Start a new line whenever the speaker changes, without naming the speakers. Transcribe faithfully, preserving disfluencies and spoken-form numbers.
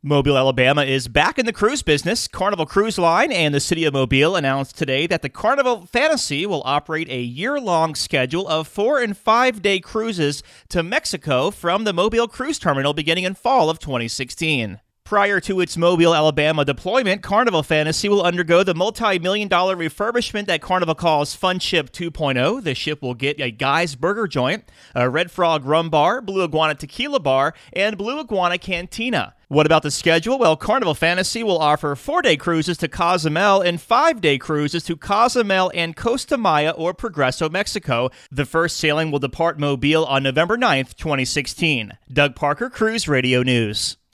Mobile, Alabama is back in the cruise business. Carnival Cruise Line and the City of Mobile announced today that the Carnival Fantasy will operate a year-long schedule of four- and five-day cruises to Mexico from the Mobile Cruise Terminal beginning in fall of twenty sixteen. Prior to its Mobile, Alabama deployment, Carnival Fantasy will undergo the multi-million dollar refurbishment that Carnival calls Fun Ship two point oh. The ship will get a Guy's Burger Joint, a Red Frog Rum Bar, Blue Iguana Tequila Bar, and Blue Iguana Cantina. What about the schedule? Well, Carnival Fantasy will offer four-day cruises to Cozumel and five-day cruises to Cozumel and Costa Maya or Progreso, Mexico. The first sailing will depart Mobile on November ninth, twenty sixteen. Doug Parker, Cruise Radio News.